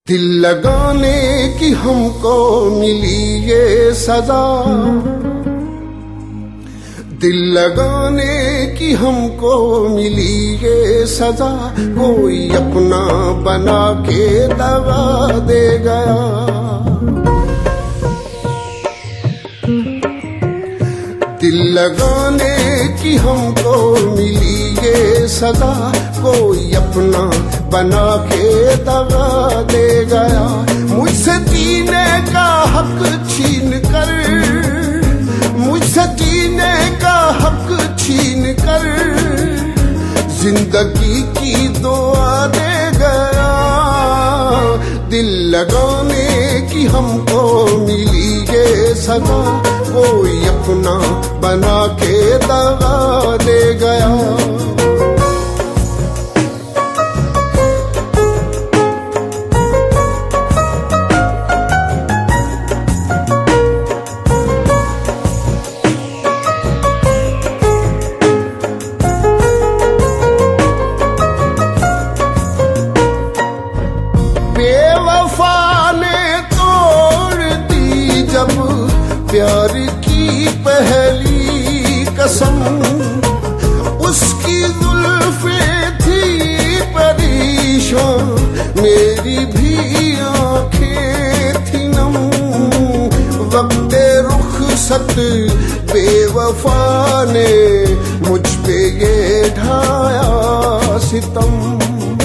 दिल लगाने की हमको मिली ये सजा, दिल लगाने की हमको मिली ये सजा, कोई अपना बना के दगा दे गया। दिल लगाने की हमको मिली ये सजा, कोई अपना बना के दगा दे गया। मुझसे जीने का हक छीन कर, मुझसे जीने का हक छीन कर, जिंदगी की दुआ दे गया। दिल लगाने की हमको मिली ये सजा, कोई अपना बना के दगा दे गया। बेवफा ने तोड़ दी जब प्यार की पहली कसम, उसकी जुल्फें थी परेशान, मेरी भी आंखें थी नम। वक्ते रुखसत बेवफा ने मुझ पे ये ढाया सितम।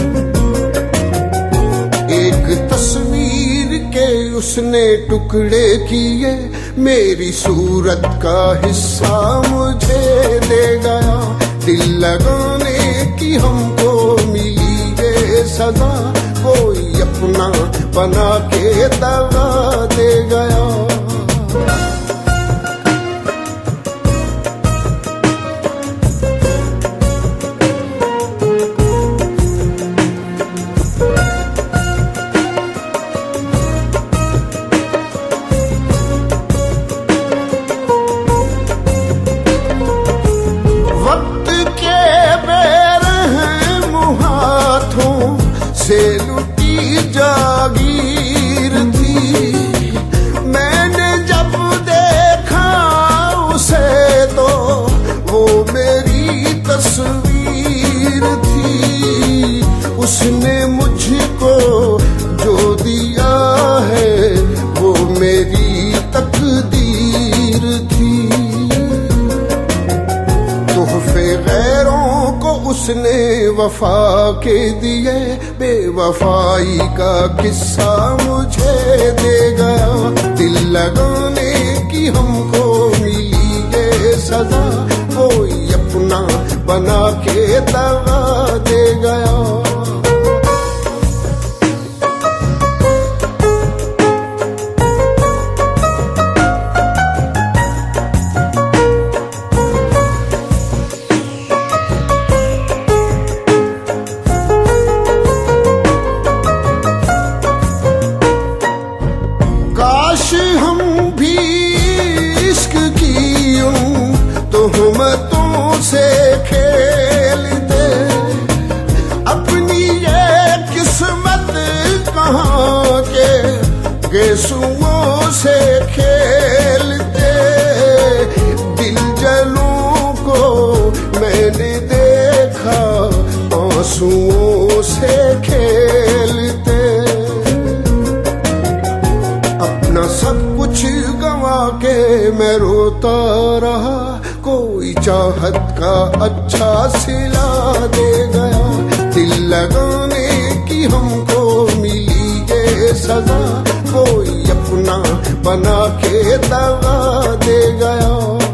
एक तस्वीर के उसने टुकड़े किए, मेरी सूरत का हिस्सा मुझे दे गया। दिल लगाने की हमको मिली ये सजा, कोई अपना बना के दगा दे गया। से लुटी जागीर थी, मैंने जब देखा उसे तो वो मेरी तस्वीर थी। उसने मुझको जो दिया है वो मेरी तकदीर थी। तोहफे गैरों को उसने वफा के दिए, बेवफाई का किस्सा मुझे दे गया। दिल लगाने की हमको मिली ये सजा, कोई अपना बना के दगा दे गया। हम भी इश्क की उन तोहमतों से खेलते, अपनी ये किस्मत कहाँ के गेसुओं से खेलते। दिल जलों को मैंने देखा आंसुओं से खेलते। अपना सब कुछ गंवा के मैं रोता रहा, कोई चाहत का अच्छा सिला दे गया। दिल लगाने की हमको मिली ये सजा, कोई अपना बना के दगा दे गया।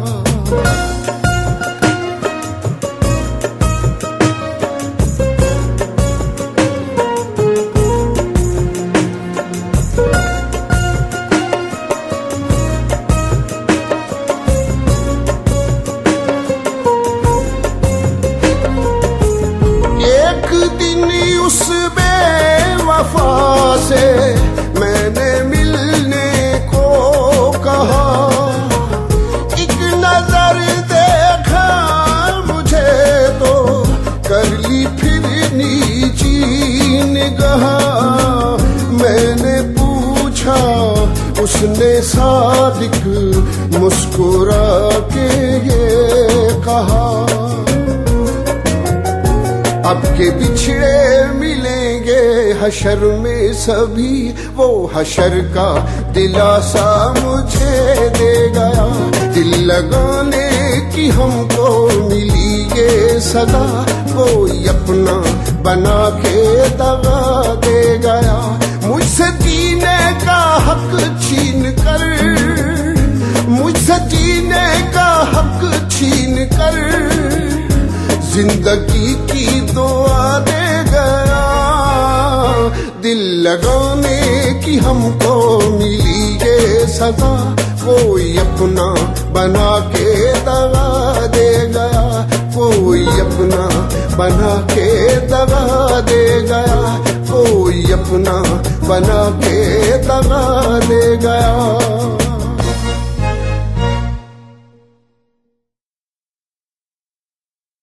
उस बेवफा से मैंने मिलने को उसने सादिक मुस्कुरा के ये कहा, अब के बिछड़े मिलेंगे हशर में सभी, वो हशर का दिलासा मुझे दे गया। दिल लगाने की हमको मिली ये सदा, कोई अपना बना के दगा दे गया। मुझसे जीने का हक छीन कर, मुझसे जीने का हक छीन कर, जिंदगी की दुआ दे गया। दिल लगाने की हमको मिली ये सजा, कोई अपना बना के दगा दे गया, कोई अपना बना के दगा दे गया, कोई अपना बना के दगा दे गया।